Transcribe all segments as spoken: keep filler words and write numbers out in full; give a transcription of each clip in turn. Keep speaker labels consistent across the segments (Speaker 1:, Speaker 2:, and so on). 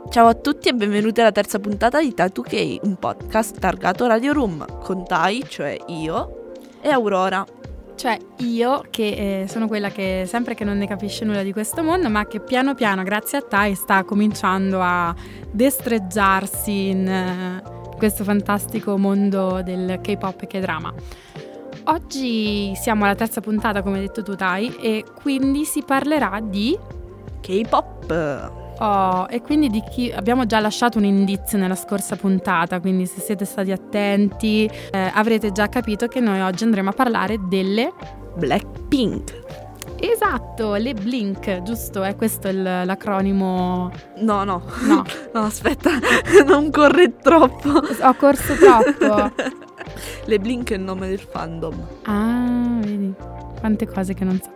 Speaker 1: Ciao a tutti e benvenuti alla terza puntata di Tai due K, un podcast targato Radio Room, con Tai, cioè io, e Aurora.
Speaker 2: Cioè io, che eh, sono quella che sempre che non ne capisce nulla di questo mondo, ma che piano piano, grazie a Tai, sta cominciando a destreggiarsi in eh, questo fantastico mondo del K-pop e K-drama. Oggi siamo alla terza puntata, come hai detto tu, Tai, e quindi si parlerà di
Speaker 1: K-pop.
Speaker 2: Oh, e quindi di chi abbiamo già lasciato un indizio nella scorsa puntata, quindi se siete stati attenti eh, avrete già capito che noi oggi andremo a parlare delle
Speaker 1: Blackpink.
Speaker 2: Esatto, le Blink, giusto? È questo il, l'acronimo?
Speaker 1: No, no,
Speaker 2: No,
Speaker 1: no, aspetta, non corre troppo.
Speaker 2: ho corso troppo.
Speaker 1: Le Blink è il nome del fandom.
Speaker 2: Ah, vedi, quante cose che non so.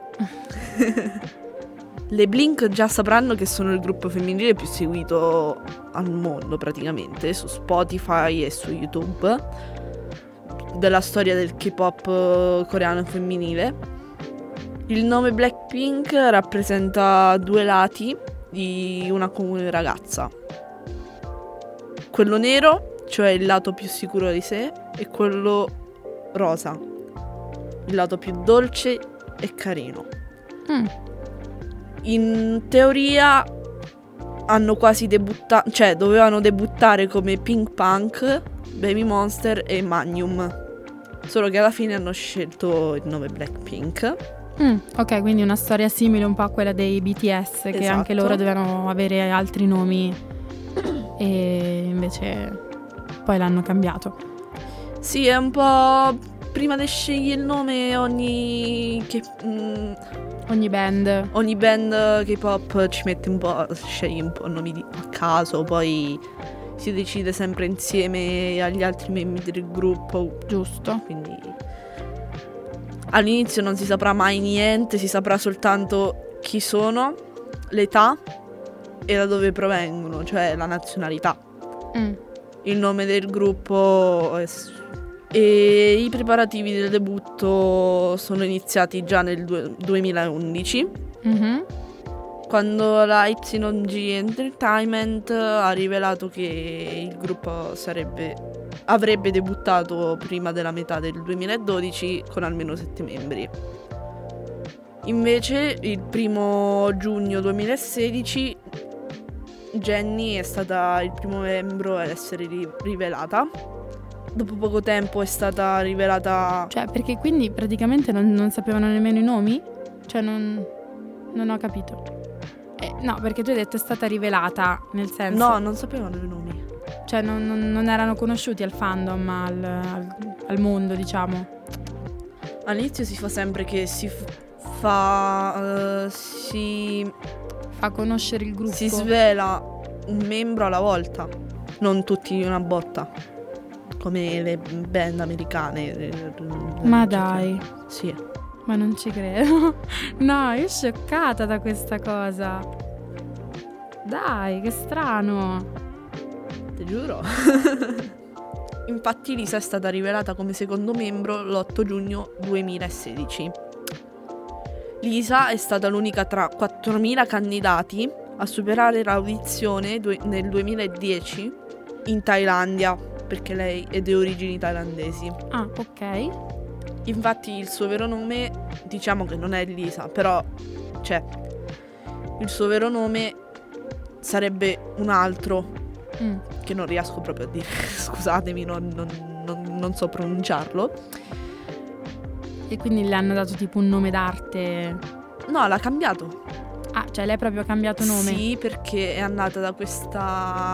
Speaker 1: Le Blink già sapranno che sono il gruppo femminile più seguito al mondo praticamente, su Spotify e su YouTube, della storia del K-pop coreano femminile. Il nome Blackpink rappresenta due lati di una comune ragazza. Quello nero, cioè il lato più sicuro di sé, e quello rosa, il lato più dolce e carino.
Speaker 2: Mm.
Speaker 1: In teoria hanno quasi debuttato, cioè dovevano debuttare come Pink Punk, Baby Monster e Magnum, solo che alla fine hanno scelto il nome Blackpink.
Speaker 2: Mm, ok, quindi una storia simile un po' a quella dei B T S, che
Speaker 1: Esatto.
Speaker 2: anche loro dovevano avere altri nomi e invece poi l'hanno cambiato.
Speaker 1: Sì, è un po'... prima di scegliere il nome ogni... che... mm,
Speaker 2: Ogni band.
Speaker 1: ogni band K-pop ci mette un po', sceglie un po' nomi di, a caso, poi si decide sempre insieme agli altri membri del gruppo,
Speaker 2: Giusto.
Speaker 1: quindi all'inizio non si saprà mai niente, si saprà soltanto chi sono, l'età e da dove provengono, cioè la nazionalità.
Speaker 2: Mm.
Speaker 1: Il nome del gruppo è... e i preparativi del debutto sono iniziati già nel du- duemilaundici,
Speaker 2: Mm-hmm.
Speaker 1: quando la Y G Entertainment ha rivelato che il gruppo sarebbe avrebbe debuttato prima della metà del duemiladodici con almeno sette membri. Invece il primo giugno duemilasedici Jennie è stata il primo membro ad essere ri- rivelata. Dopo poco tempo è stata rivelata...
Speaker 2: Cioè, perché quindi praticamente non, non sapevano nemmeno i nomi? Cioè, non, non ho capito. Eh, no, perché tu hai detto è stata rivelata, nel senso...
Speaker 1: No, non sapevano i nomi.
Speaker 2: Cioè, non, non- non erano conosciuti al fandom, al, al- al mondo, diciamo.
Speaker 1: All'inizio si fa sempre che si f- fa... eh, si...
Speaker 2: Fa conoscere il gruppo.
Speaker 1: si svela un membro alla volta, non tutti di una botta, come le band americane. le- le-
Speaker 2: Ma
Speaker 1: le-
Speaker 2: dai,
Speaker 1: Sì.
Speaker 2: ma non ci credo. No, io sono scioccata da questa cosa. Dai, che strano.
Speaker 1: Ti giuro. Infatti Lisa è stata rivelata come secondo membro l'otto giugno duemilasedici. Lisa è stata l'unica tra quattromila candidati a superare l'audizione due- nel duemiladieci in Thailandia, perché lei è di origini thailandesi.
Speaker 2: Ah, ok.
Speaker 1: Infatti il suo vero nome, diciamo che non è Lisa, però cioè il suo vero nome sarebbe un altro
Speaker 2: Mm.
Speaker 1: che non riesco proprio a dire, scusatemi, non, non- non- non so pronunciarlo.
Speaker 2: E quindi le hanno dato tipo un nome d'arte.
Speaker 1: No, l'ha cambiato.
Speaker 2: Ah, cioè lei ha proprio cambiato nome.
Speaker 1: Sì, perché è andata da questa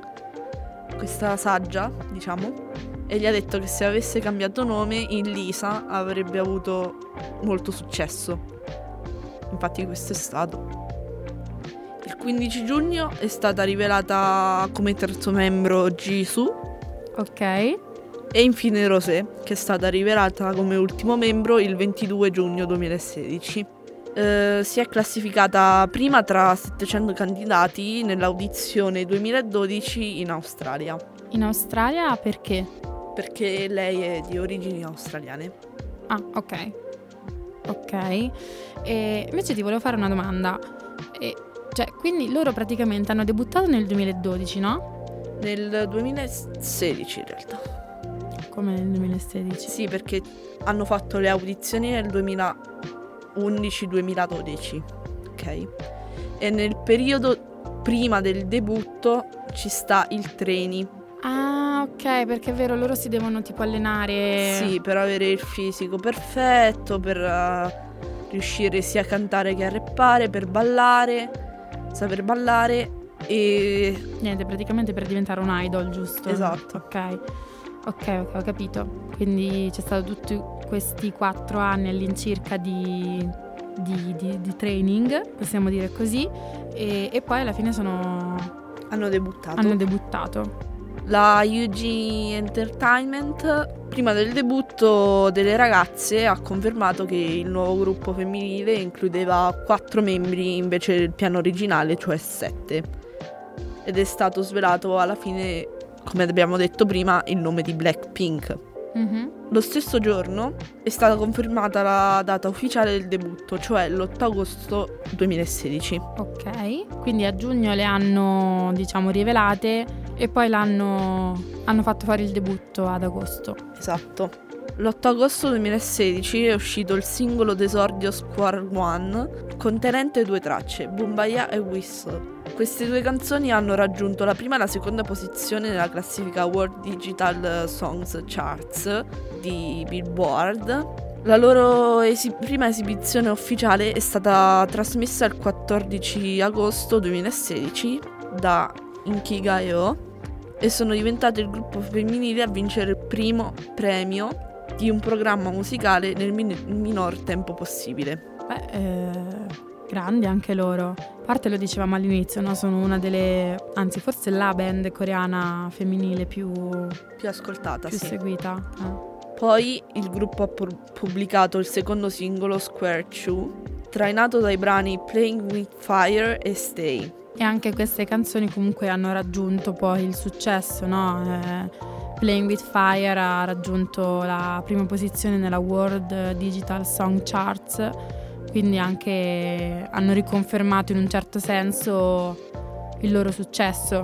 Speaker 1: questa saggia, diciamo, e gli ha detto che se avesse cambiato nome in Lisa avrebbe avuto molto successo. Infatti questo è stato. Il quindici giugno è stata rivelata come terzo membro Jisoo
Speaker 2: Ok.
Speaker 1: e infine Rosé, che è stata rivelata come ultimo membro il ventidue giugno duemilasedici. Eh, si è classificata prima tra settecento candidati nell'audizione duemiladodici in Australia,
Speaker 2: In Australia perché?
Speaker 1: perché lei è di origini australiane.
Speaker 2: Ah, ok. Ok. E invece ti volevo fare una domanda. E Cioè, quindi loro praticamente hanno debuttato nel duemiladodici, no?
Speaker 1: Nel duemilasedici in realtà.
Speaker 2: Come nel duemilasedici?
Speaker 1: Sì, perché hanno fatto le audizioni nel duemilaundici duemiladodici, ok? E nel periodo prima del debutto ci sta il trainee.
Speaker 2: Ah, ok, perché è vero, loro si devono tipo allenare.
Speaker 1: Sì, per avere il fisico perfetto, per uh, riuscire sia a cantare che a rappare, per ballare, saper ballare e...
Speaker 2: Niente, praticamente per diventare un idol, giusto?
Speaker 1: Esatto.
Speaker 2: Ok, ok, ok, ho capito. Quindi c'è stato tutti questi quattro anni all'incirca di, di, di, di training, possiamo dire così, e, e poi alla fine sono...
Speaker 1: Hanno debuttato.
Speaker 2: Hanno debuttato.
Speaker 1: La U G Entertainment, prima del debutto delle ragazze, ha confermato che il nuovo gruppo femminile includeva quattro membri invece del piano originale, cioè sette. Ed è stato svelato alla fine, come abbiamo detto prima, il nome di Blackpink.
Speaker 2: Mm-hmm.
Speaker 1: Lo stesso giorno è stata confermata la data ufficiale del debutto, cioè l'otto agosto duemilasedici.
Speaker 2: Ok, quindi a giugno le hanno, diciamo, rivelate e poi l'hanno hanno fatto fare il debutto ad agosto.
Speaker 1: Esatto. L'otto agosto duemilasedici è uscito il singolo d'esordio Square One, contenente due tracce, Boombayah e Whistle. Queste due canzoni hanno raggiunto la prima e la seconda posizione nella classifica World Digital Songs Charts di Billboard. La loro esi- prima esibizione ufficiale è stata trasmessa il quattordici agosto duemilasedici da Inkigayo e sono diventate il gruppo femminile a vincere il primo premio di un programma musicale nel min- minor tempo possibile.
Speaker 2: Beh, eh, grandi anche loro. A parte lo dicevamo all'inizio, no? Sono una delle, anzi forse la band coreana femminile più,
Speaker 1: più ascoltata,
Speaker 2: più
Speaker 1: sì.
Speaker 2: seguita. Eh.
Speaker 1: Poi il gruppo ha pu- pubblicato il secondo singolo Square Two, trainato dai brani Playing with Fire e Stay.
Speaker 2: E anche queste canzoni comunque hanno raggiunto poi il successo, no? Eh, Playing with Fire ha raggiunto la prima posizione nella World Digital Song Charts, quindi anche hanno riconfermato in un certo senso il loro successo.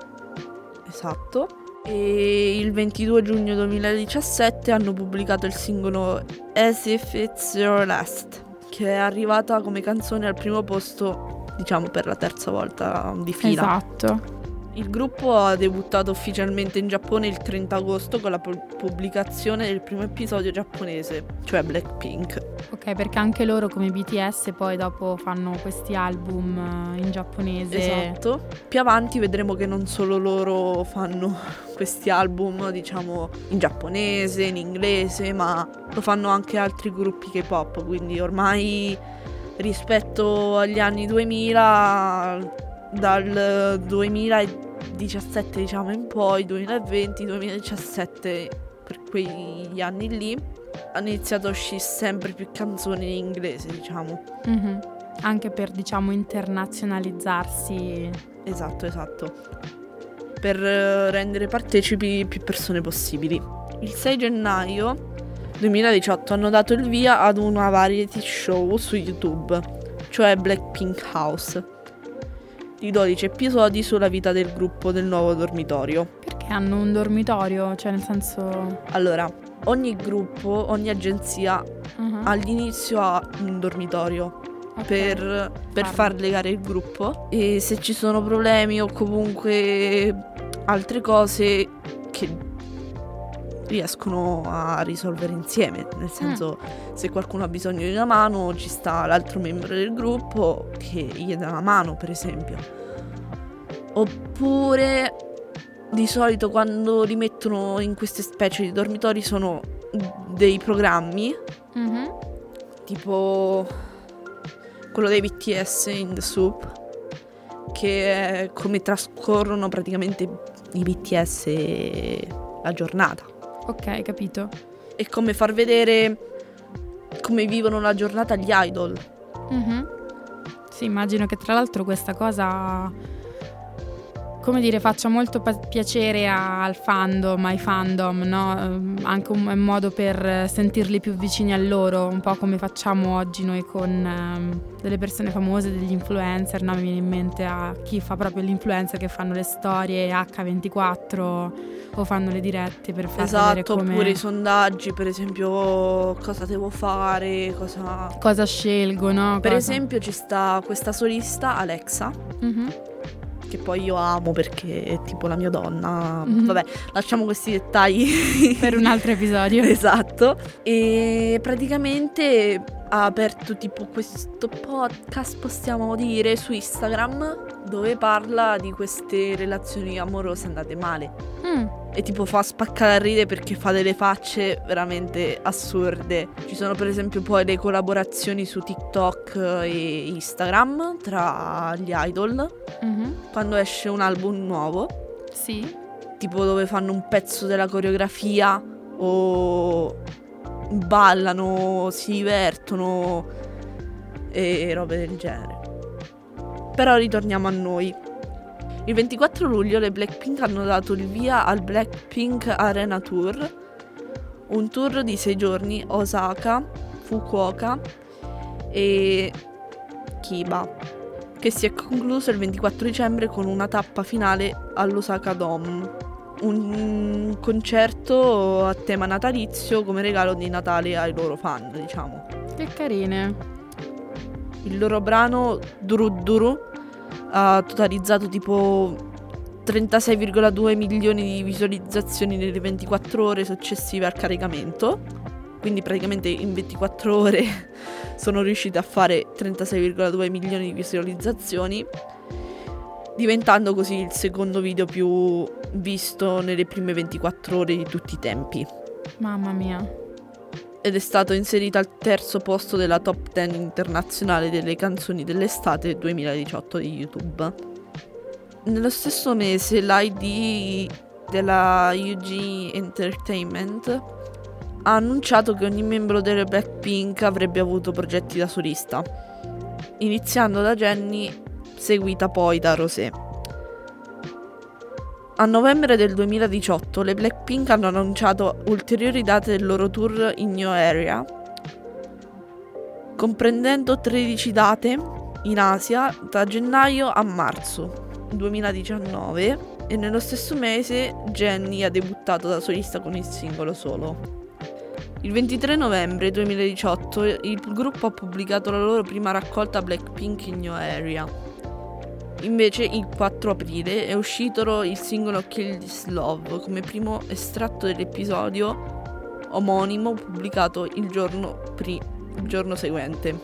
Speaker 1: Esatto. E il ventidue giugno duemiladiciassette hanno pubblicato il singolo As If It's Your Last, che è arrivata come canzone al primo posto, diciamo, per la terza volta di fila.
Speaker 2: Esatto.
Speaker 1: Il gruppo ha debuttato ufficialmente in Giappone il trenta agosto con la pubblicazione del primo episodio giapponese, cioè Blackpink.
Speaker 2: Ok, perché anche loro come B T S poi dopo fanno questi album in giapponese.
Speaker 1: Esatto. Più avanti vedremo che non solo loro fanno questi album, diciamo, in giapponese, in inglese, ma lo fanno anche altri gruppi K-pop, quindi ormai rispetto agli anni duemila, dal duemiladiciassette diciamo in poi, duemilaventi duemiladiciassette, per quegli anni lì hanno iniziato a uscire sempre più canzoni in inglese, diciamo.
Speaker 2: Mm-hmm. Anche per, diciamo, internazionalizzarsi.
Speaker 1: Esatto, esatto. Per rendere partecipi più persone possibili. Il sei gennaio duemiladiciotto hanno dato il via ad una variety show su YouTube, cioè Blackpink House, di dodici episodi sulla vita del gruppo del nuovo dormitorio.
Speaker 2: Perché hanno un dormitorio? Cioè, nel senso...
Speaker 1: Allora, ogni gruppo, ogni agenzia
Speaker 2: uh-huh.
Speaker 1: all'inizio ha un dormitorio okay. per, per far legare il gruppo, e se ci sono problemi o comunque altre cose che riescono a risolvere insieme, nel senso mm. se qualcuno ha bisogno di una mano ci sta l'altro membro del gruppo che gli dà una mano, per esempio. Oppure di solito quando li mettono in queste specie di dormitori sono dei programmi
Speaker 2: mm-hmm.
Speaker 1: tipo quello dei B T S in The Soup, che è come trascorrono praticamente i B T S la giornata.
Speaker 2: Ok, capito.
Speaker 1: È come far vedere come vivono la giornata gli idol.
Speaker 2: Mm-hmm. Sì, immagino che tra l'altro questa cosa come dire, faccia molto pa- piacere a- al fandom, ai fandom, no? Ehm, Anche un, un modo per sentirli più vicini a loro, un po' come facciamo oggi noi con ehm, delle persone famose, degli influencer, no? Mi viene in mente a chi fa proprio l'influencer che fanno le storie acca ventiquattro o fanno le dirette per far vedere
Speaker 1: Esatto,
Speaker 2: come...
Speaker 1: oppure i sondaggi, per esempio, cosa devo fare, cosa...
Speaker 2: cosa scelgo, no?
Speaker 1: Per
Speaker 2: Cosa-
Speaker 1: esempio ci sta questa solista, Alexa,
Speaker 2: Mhm.
Speaker 1: che poi io amo perché è tipo la mia donna.
Speaker 2: Mhm.
Speaker 1: Vabbè, lasciamo questi dettagli
Speaker 2: Per un altro episodio.
Speaker 1: Esatto. E praticamente ha aperto tipo questo podcast, possiamo dire, su Instagram, dove parla di queste relazioni amorose andate male.
Speaker 2: Mm.
Speaker 1: E tipo fa spaccare a ridere perché fa delle facce veramente assurde. Ci sono per esempio poi le collaborazioni su TikTok e Instagram tra gli idol,
Speaker 2: Mhm.
Speaker 1: quando esce un album nuovo,
Speaker 2: Sì.
Speaker 1: tipo dove fanno un pezzo della coreografia o ballano, si divertono e robe del genere. Però ritorniamo a noi. Il ventiquattro luglio le Blackpink hanno dato il via al Blackpink Arena Tour, un tour di sei giorni a Osaka, Fukuoka e Chiba, che si è concluso il ventiquattro dicembre con una tappa finale all'Osaka Dome, un concerto a tema natalizio come regalo di Natale ai loro fan, diciamo.
Speaker 2: Che carine.
Speaker 1: Il loro brano Duru Duru ha totalizzato tipo trentasei virgola due milioni di visualizzazioni nelle ventiquattro ore successive al caricamento. Quindi praticamente in ventiquattro ore sono riusciti a fare trentasei virgola due milioni di visualizzazioni, diventando così il secondo video più visto nelle prime ventiquattro ore di tutti i tempi.
Speaker 2: Mamma mia.
Speaker 1: Ed è stato inserito al terzo posto della top dieci internazionale delle canzoni dell'estate duemiladiciotto di YouTube. Nello stesso mese l'I D della U G Entertainment ha annunciato che ogni membro delle Blackpink avrebbe avuto progetti da solista, iniziando da Jennie, seguita poi da Rosé. A novembre del duemiladiciotto le Blackpink hanno annunciato ulteriori date del loro tour in New Area, comprendendo tredici date in Asia da gennaio a marzo duemiladiciannove, e nello stesso mese Jennie ha debuttato da solista con il singolo Solo. Il ventitré novembre duemiladiciotto il gruppo ha pubblicato la loro prima raccolta Blackpink in New Area. Invece il quattro aprile è uscito il singolo Kill This Love come primo estratto dell'episodio omonimo pubblicato il giorno, pri- il giorno seguente.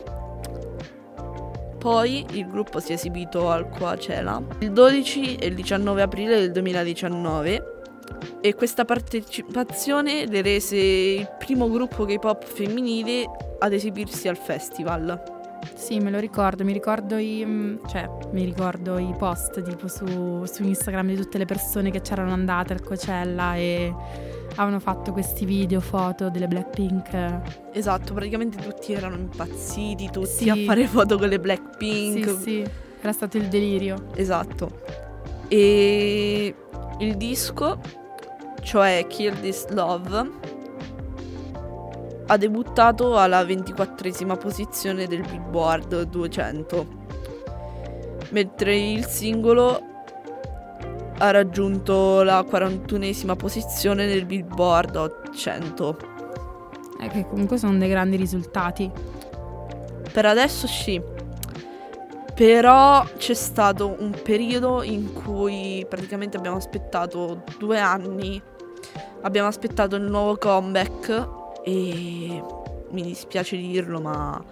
Speaker 1: Poi il gruppo si è esibito al Coachella il dodici e il diciannove aprile del duemiladiciannove, e questa partecipazione le rese il primo gruppo K-pop femminile ad esibirsi al festival.
Speaker 2: Sì, me lo ricordo, mi ricordo i, mm, cioè, mi ricordo i post tipo su, su Instagram di tutte le persone che c'erano andate al Coachella e avevano fatto questi video, foto delle Blackpink.
Speaker 1: Esatto, praticamente tutti erano impazziti, tutti
Speaker 2: Sì.
Speaker 1: a fare foto con le Blackpink.
Speaker 2: Sì, sì, era stato il delirio.
Speaker 1: Esatto. E il disco, cioè Kill This Love, ha debuttato alla ventiquattresima posizione del Billboard duecento, mentre il singolo ha raggiunto la quarantunesima posizione del Billboard ottocento.
Speaker 2: Eh, che comunque sono dei grandi risultati.
Speaker 1: Per adesso sì, però c'è stato un periodo in cui praticamente abbiamo aspettato due anni, abbiamo aspettato il nuovo comeback e mi dispiace dirlo, ma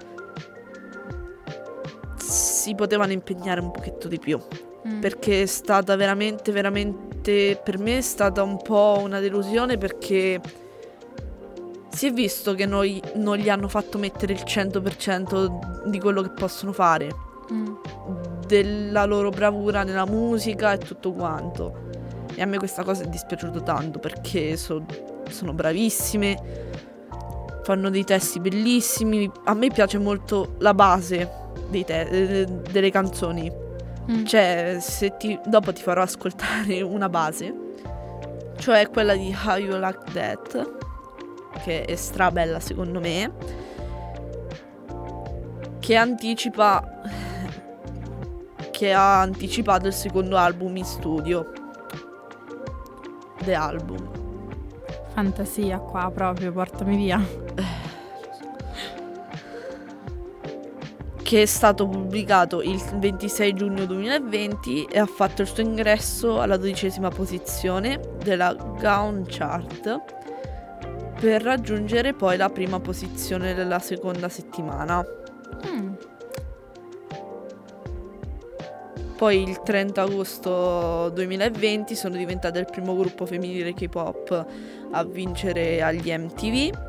Speaker 1: si potevano impegnare un pochetto di più,
Speaker 2: Mm.
Speaker 1: perché è stata veramente, veramente, per me è stata un po' una delusione, perché si è visto che noi non gli hanno fatto mettere il cento per cento di quello che possono fare,
Speaker 2: Mm.
Speaker 1: della loro bravura nella musica e tutto quanto, e a me questa cosa è dispiaciuto tanto, perché so- sono bravissime, fanno dei testi bellissimi, a me piace molto la base dei te- delle canzoni,
Speaker 2: Mm.
Speaker 1: Cioè, se ti, dopo ti farò ascoltare una base, cioè quella di How You Like That, che è strabella secondo me, che anticipa, che ha anticipato il secondo album in studio. The Album.
Speaker 2: Fantasia qua proprio, portami via.
Speaker 1: Che è stato pubblicato il ventisei giugno duemilaventi e ha fatto il suo ingresso alla dodicesima posizione della Gaon Chart per raggiungere poi la prima posizione della seconda settimana.
Speaker 2: Mm.
Speaker 1: Poi il trenta agosto duemilaventi sono diventate il primo gruppo femminile K-pop a vincere agli M T V,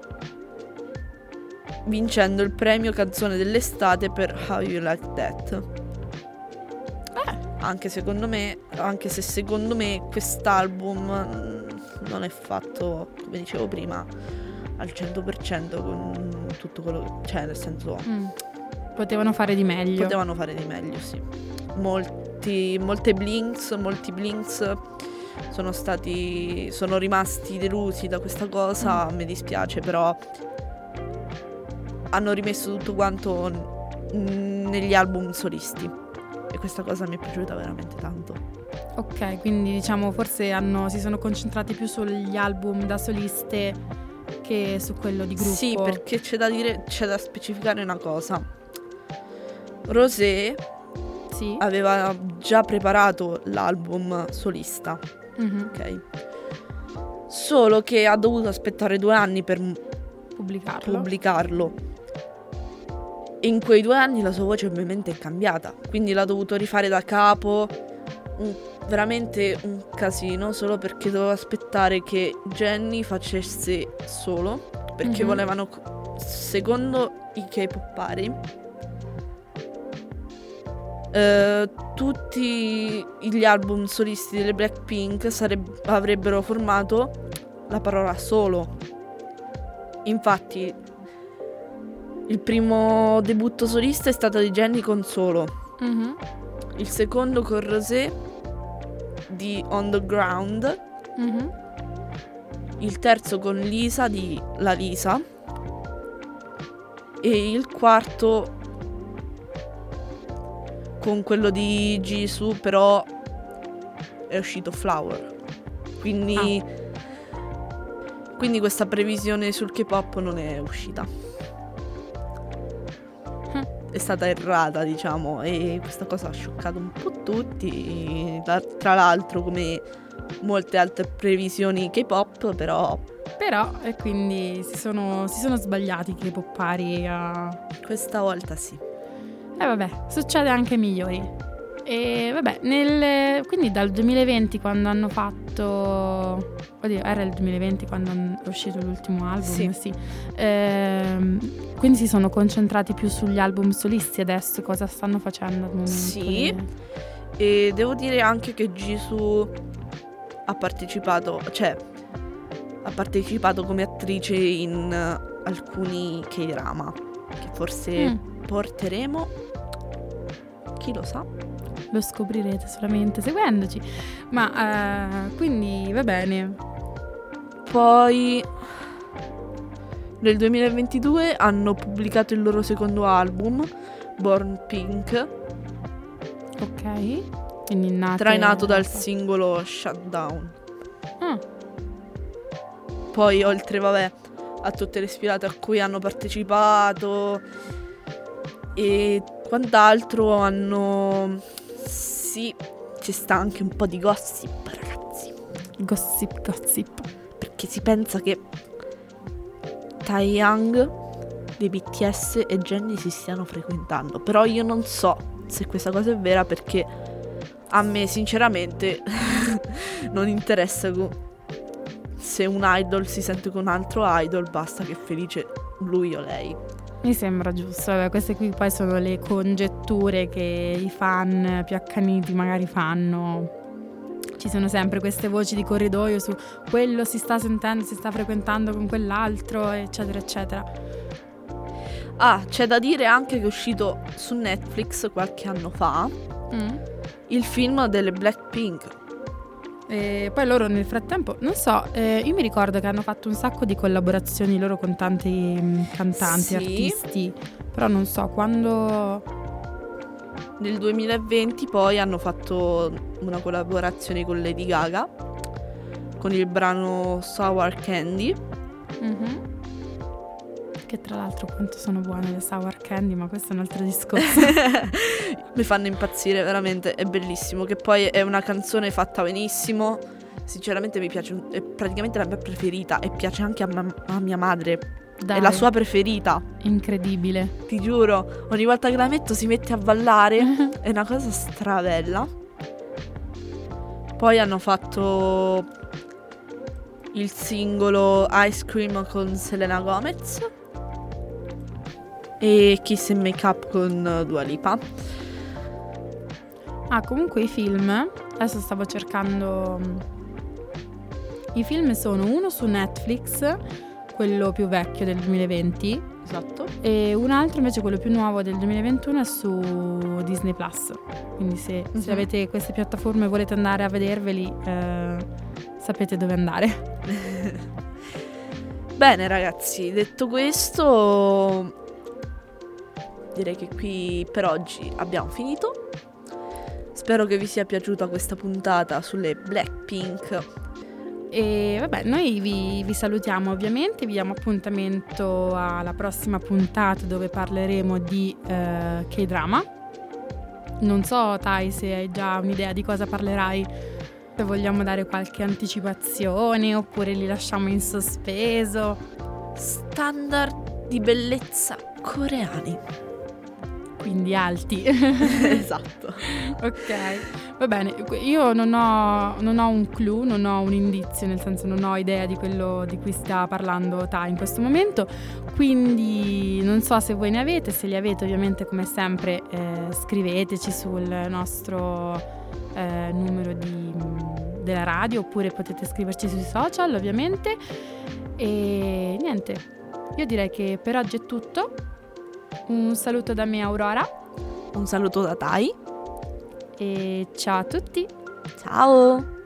Speaker 1: vincendo il premio canzone dell'estate per How You Like That.
Speaker 2: Eh.
Speaker 1: Anche secondo me, anche se secondo me quest'album non è fatto, come dicevo prima, al cento per cento con tutto quello che, cioè nel senso,
Speaker 2: Mm. Potevano fare di meglio.
Speaker 1: potevano fare di meglio, sì. Molti, molte blinks, molti blinks sono stati, sono rimasti delusi da questa cosa,
Speaker 2: Mm.
Speaker 1: mi dispiace, però hanno rimesso tutto quanto n- negli album solisti e questa cosa mi è piaciuta veramente tanto.
Speaker 2: Ok, quindi diciamo forse hanno, si sono concentrati più sugli album da soliste che su quello di gruppo.
Speaker 1: Sì, perché c'è da dire, c'è da specificare una cosa. Rosé
Speaker 2: Sì.
Speaker 1: aveva già preparato l'album solista,
Speaker 2: Mhm.
Speaker 1: ok? Solo che ha dovuto aspettare due anni per m-
Speaker 2: Pubblicarlo.
Speaker 1: pubblicarlo. E in quei due anni la sua voce ovviamente è cambiata, quindi l'ha dovuto rifare da capo, un- veramente un casino, solo perché doveva aspettare che Jennie facesse solo, perché
Speaker 2: Mhm.
Speaker 1: volevano, co- secondo i K-popari, eh, tutti gli album solisti delle Blackpink sareb- avrebbero formato la parola solo. Infatti il primo debutto solista è stato di Jennie con Solo,
Speaker 2: Mhm.
Speaker 1: il secondo con Rosé di On The Ground,
Speaker 2: Mhm.
Speaker 1: il terzo con Lisa di La Lisa e il quarto con quello di Jisoo, però è uscito Flower. Quindi quindi questa previsione sul K-pop non è uscita. È stata errata, diciamo, e questa cosa ha scioccato un po' tutti. Da- tra l'altro, come molte altre previsioni K-pop, però
Speaker 2: Però, e quindi si sono, si sono sbagliati i K-popari a...
Speaker 1: questa volta sì.
Speaker 2: Eh vabbè, succede anche ai migliori. E vabbè, nel, quindi dal duemilaventi quando hanno fatto... Oddio, era il duemilaventi quando è uscito l'ultimo album?
Speaker 1: Sì.
Speaker 2: Ehm, quindi si sono concentrati più sugli album solisti adesso, cosa stanno facendo al momento?
Speaker 1: Sì. E devo dire anche che Jisoo ha partecipato, cioè ha partecipato come attrice in eh, alcuni K-drama che forse
Speaker 2: Mm.
Speaker 1: porteremo, chi lo sa.
Speaker 2: Lo scoprirete solamente seguendoci. Ma eh, quindi va bene.
Speaker 1: Poi nel duemilaventidue hanno pubblicato il loro secondo album, Born Pink,
Speaker 2: Ok. Quindi nate...
Speaker 1: trainato dal singolo Shutdown.
Speaker 2: Ah,
Speaker 1: Poi oltre, vabbè, a tutte le sfilate a cui hanno partecipato e quant'altro hanno... Sì, ci sta anche un po' di gossip, ragazzi,
Speaker 2: gossip, gossip.
Speaker 1: perché si pensa che Taeyang dei B T S e Jennie si stiano frequentando, però io non so se questa cosa è vera, perché a me sinceramente non interessa co- se un idol si sente con un altro idol, basta che è felice lui o lei.
Speaker 2: Mi sembra giusto. Vabbè, queste qui poi sono le congetture che i fan più accaniti magari fanno. Ci sono sempre queste voci di corridoio su quello si sta sentendo, si sta frequentando con quell'altro, eccetera, eccetera.
Speaker 1: Ah, c'è da dire anche che è uscito su Netflix qualche anno fa
Speaker 2: Mm.
Speaker 1: il film delle Blackpink.
Speaker 2: E poi loro nel frattempo, non so, eh, io mi ricordo che hanno fatto un sacco di collaborazioni loro con tanti mh, cantanti,
Speaker 1: Sì.
Speaker 2: artisti, però non so quando...
Speaker 1: Nel duemilaventi poi hanno fatto una collaborazione con Lady Gaga con il brano Sour Candy.
Speaker 2: Mhm. Che tra l'altro quanto sono buone le sour candy, ma questo è un altro discorso.
Speaker 1: Mi fanno impazzire, veramente, è bellissimo. Che poi è una canzone fatta benissimo. Sinceramente mi piace, è praticamente la mia preferita e piace anche a, ma- a mia madre.
Speaker 2: Dai,
Speaker 1: È la sua preferita,
Speaker 2: incredibile.
Speaker 1: ti giuro. Ogni volta che la metto si mette a ballare, è una cosa stravella. Poi hanno fatto il singolo Ice Cream con Selena Gomez e Kiss and Make Up con Dua Lipa.
Speaker 2: Ah, comunque i film, adesso stavo cercando, i film sono uno su Netflix, quello più vecchio del duemilaventi,
Speaker 1: Esatto.
Speaker 2: e un altro invece, quello più nuovo del duemilaventuno, è su Disney Plus. Quindi se,
Speaker 1: Mhm.
Speaker 2: se avete queste piattaforme e volete andare a vederveli, eh, sapete dove andare.
Speaker 1: Bene ragazzi, detto questo, direi che qui per oggi abbiamo finito. Spero che vi sia piaciuta questa puntata sulle Blackpink.
Speaker 2: E vabbè, noi vi, vi salutiamo ovviamente, vi diamo appuntamento alla prossima puntata dove parleremo di eh, K-drama. Non so, Tai, se hai già un'idea di cosa parlerai, se vogliamo dare qualche anticipazione oppure li lasciamo in sospeso.
Speaker 1: Standard di bellezza coreani.
Speaker 2: Quindi alti.
Speaker 1: Esatto.
Speaker 2: Ok, va bene. Io non ho, non ho un clue, non ho un indizio, nel senso non ho idea di quello di cui sta parlando Ta in questo momento, quindi non so se voi ne avete. Se li avete, ovviamente, come sempre, eh, scriveteci sul nostro eh, numero di, della radio, oppure potete scriverci sui social, ovviamente. E niente, io direi che per oggi è tutto. Un saluto da me, Aurora,
Speaker 1: Un saluto da Tai.
Speaker 2: e ciao a tutti.
Speaker 1: Ciao.